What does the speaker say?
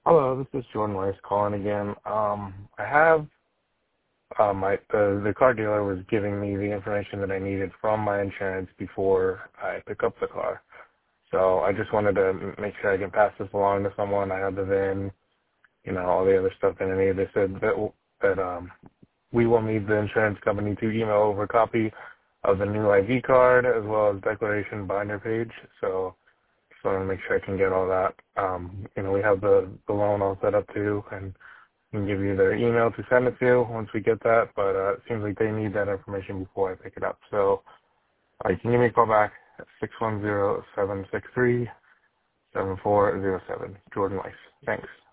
Hello, this is Jordan Weiss calling again. I have the car dealer was giving me the information that I needed from my insurance before I pick up the car. So I just wanted to make sure I can pass this along to someone. I have the VIN, all the other stuff that I need. They said that we will need the insurance company to email over a copy of the new ID card as well as declaration binder page. So just want to make sure I can get all that. We have the loan all set up too, and we can give you their email to send it to once we get that. But it seems like they need that information before I pick it up. So you can give me a call back at 610-763-7407. Jordan Weiss. Thanks.